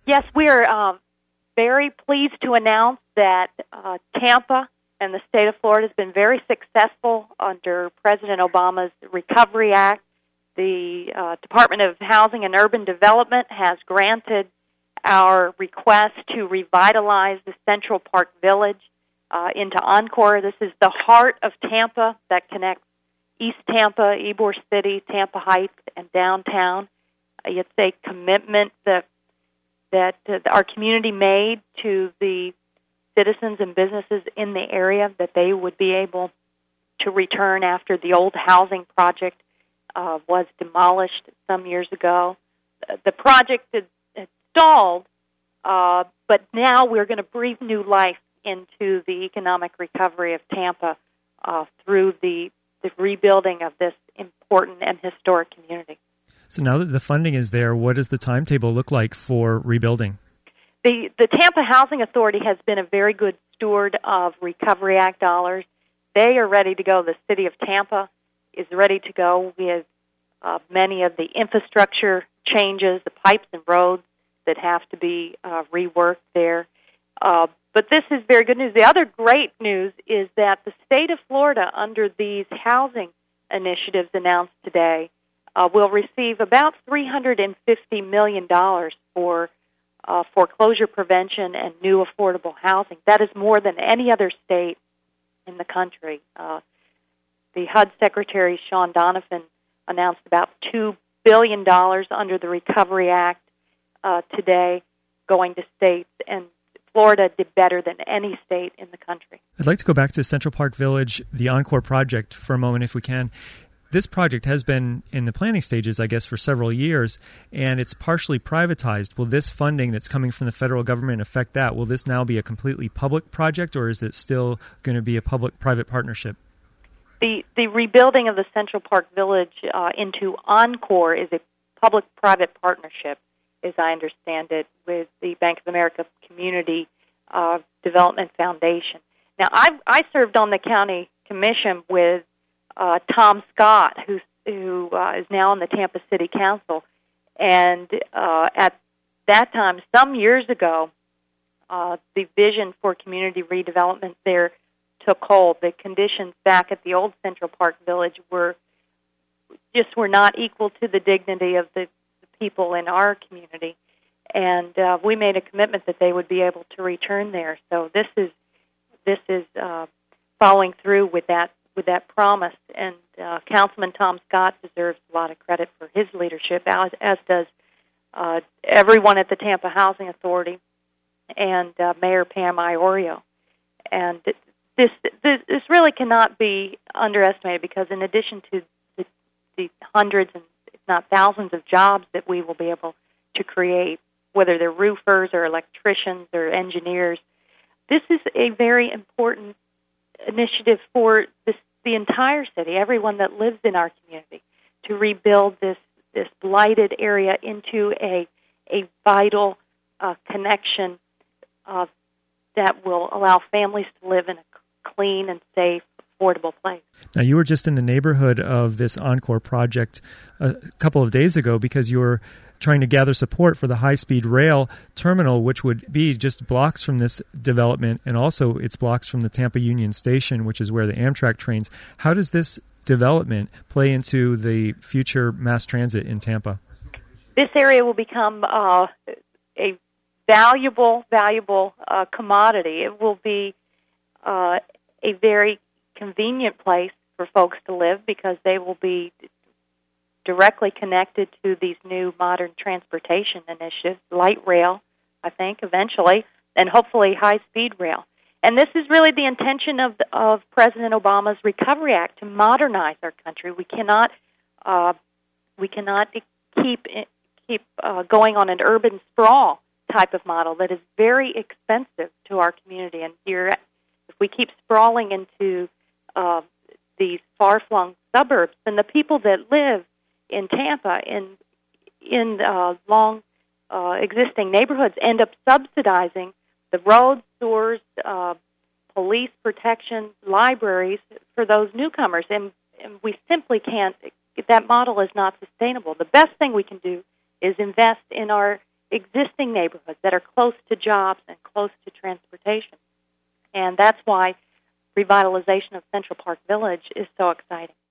Yes, we're very pleased to announce that Tampa and the state of Florida has been very successful under President Obama's Recovery Act. The Department of Housing and Urban Development has granted our request to revitalize the Central Park Village into Encore. This is the heart of Tampa that connects East Tampa, Ybor City, Tampa Heights, and downtown. It's a commitment that our community made to the citizens and businesses in the area that they would be able to return after the old housing project was demolished some years ago. The project had stalled, but now we're going to breathe new life into the economic recovery of Tampa through the rebuilding of this important and historic community. So now that the funding is there, what does the timetable look like for rebuilding? The Tampa Housing Authority has been a very good steward of Recovery Act dollars. They are ready to go. The city of Tampa is ready to go with many of the infrastructure changes, the pipes and roads that have to be reworked there. But this is very good news. The other great news is that the state of Florida, under these housing initiatives announced today, will receive about $350 million for foreclosure prevention and new affordable housing. That is more than any other state in the country. The HUD Secretary, Sean Donovan, announced about $2 billion under the Recovery Act today going to states, and Florida did better than any state in the country. I'd like to go back to Central Park Village, the Encore project, for a moment if we can. This project has been in the planning stages, I guess, for several years, and it's partially privatized. Will this funding that's coming from the federal government affect that? Will this now be a completely public project, or is it still going to be a public-private partnership? The rebuilding of the Central Park Village into Encore is a public-private partnership, as I understand it, with the Bank of America Community Development Foundation. Now, I served on the county commission with Tom Scott, who is now on the Tampa City Council, and at that time, some years ago, the vision for community redevelopment there took hold. The conditions back at the old Central Park Village were not equal to the dignity of the people in our community, and we made a commitment that they would be able to return there. So this is following through with that promise, and Councilman Tom Scott deserves a lot of credit for his leadership, as does everyone at the Tampa Housing Authority and Mayor Pam Iorio. And this really cannot be underestimated, because in addition to the hundreds and if not thousands of jobs that we will be able to create, whether they're roofers or electricians or engineers, this is a very important initiative for the entire city, everyone that lives in our community, to rebuild this blighted area into a vital connection that will allow families to live in a clean and safe, affordable place. Now, you were just in the neighborhood of this Encore project a couple of days ago because you were trying to gather support for the high-speed rail terminal, which would be just blocks from this development, and also it's blocks from the Tampa Union Station, which is where the Amtrak trains. How does this development play into the future mass transit in Tampa? This area will become a valuable commodity. It will be a very convenient place for folks to live, because they will be directly connected to these new modern transportation initiatives, light rail, I think, eventually, and hopefully high-speed rail. And this is really the intention of President Obama's Recovery Act, to modernize our country. We cannot keep going on an urban sprawl type of model that is very expensive to our community. And if we keep sprawling into these far-flung suburbs, then the people that live in Tampa in long existing neighborhoods end up subsidizing the roads, sewers, police protection, libraries for those newcomers, and we simply can't. That model is not sustainable. The best thing we can do is invest in our existing neighborhoods that are close to jobs and close to transportation. And that's why revitalization of Central Park Village is so exciting.